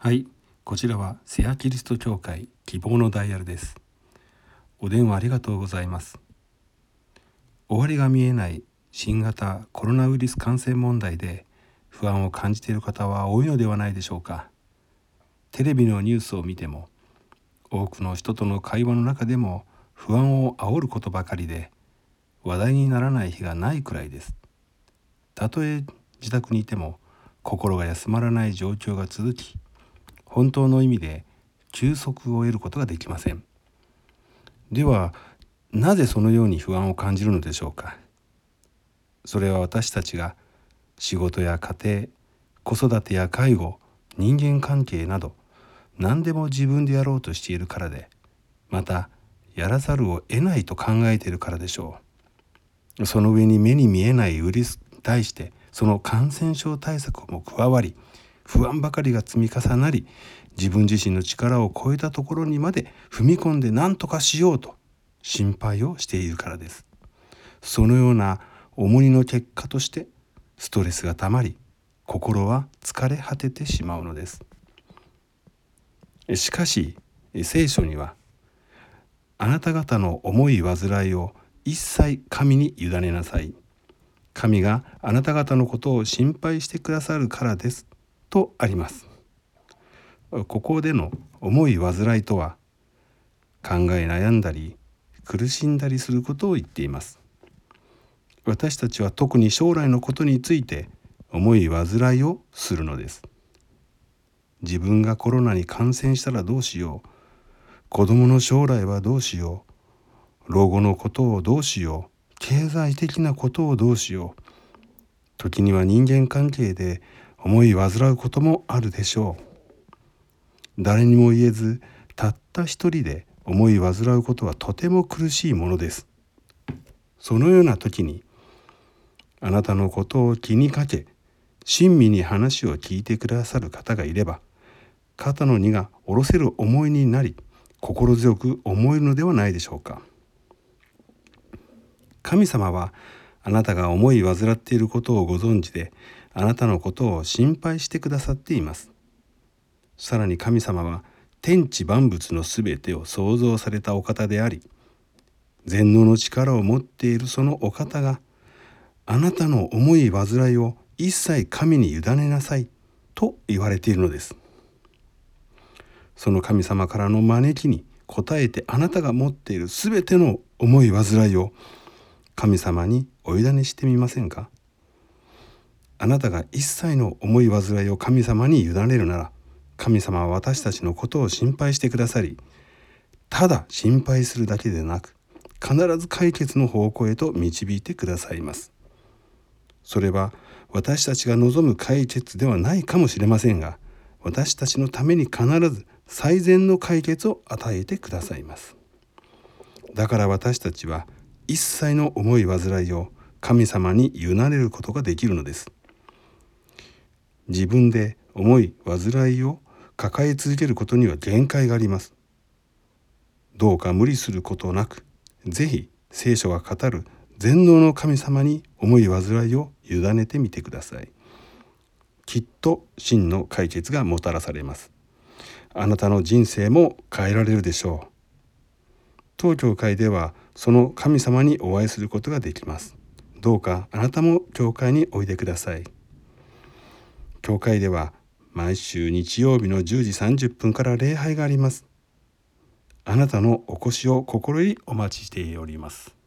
はい、こちらはセアキリスト教会希望のダイヤルです。お電話ありがとうございます。終わりが見えない新型コロナウイルス感染問題で不安を感じている方は多いのではないでしょうか。テレビのニュースを見ても、多くの人との会話の中でも不安を煽ることばかりで、話題にならない日がないくらいです。たとえ自宅にいても心が休まらない状況が続き、本当の意味で休息を得ることができません。では、なぜそのように不安を感じるのでしょうか。それは私たちが仕事や家庭、子育てや介護、人間関係など何でも自分でやろうとしているからで、またやらざるを得ないと考えているからでしょう。その上に目に見えないウイルスに対してその感染症対策も加わり、不安ばかりが積み重なり、自分自身の力を超えたところにまで踏み込んで何とかしようと心配をしているからです。そのような重荷の結果としてストレスがたまり、心は疲れ果ててしまうのです。しかし聖書には、あなた方の思い煩いを一切神に委ねなさい。神があなた方のことを心配してくださるからですとあります。ここでの思い煩いとは、考え悩んだり苦しんだりすることを言っています。私たちは特に将来のことについて思い煩いをするのです。自分がコロナに感染したらどうしよう、子供の将来はどうしよう、老後のことをどうしよう、経済的なことをどうしよう、時には人間関係で思い煩うこともあるでしょう。誰にも言えず、たった一人で思い煩うことはとても苦しいものです。そのような時に、あなたのことを気にかけ、親身に話を聞いてくださる方がいれば、肩の荷が下ろせる思いになり、心強く思えるのではないでしょうか。神様はあなたが思い煩っていることをご存知で、あなたのことを心配してくださっています。さらに神様は天地万物のすべてを創造されたお方であり、全能の力を持っているそのお方が、あなたの思い煩いを一切神に委ねなさいと言われているのです。その神様からの招きに応えて、あなたが持っているすべての思い煩いを神様にお委ねしてみませんか。あなたが一切の思い煩いを神様に委ねるなら、神様は私たちのことを心配してくださり、ただ心配するだけでなく、必ず解決の方向へと導いてくださいます。それは私たちが望む解決ではないかもしれませんが、私たちのために必ず最善の解決を与えてくださいます。だから私たちは一切の思い煩いを神様に委ねることができるのです。自分で思い煩いを抱え続けることには限界があります。どうか無理することなく、ぜひ聖書が語る全能の神様に思い煩いを委ねてみてください。きっと真の解決がもたらされます。あなたの人生も変えられるでしょう。当教会ではその神様にお会いすることができます。どうかあなたも教会においでください。教会では毎週日曜日の10時30分から礼拝があります。あなたのお越しを心よりお待ちしております。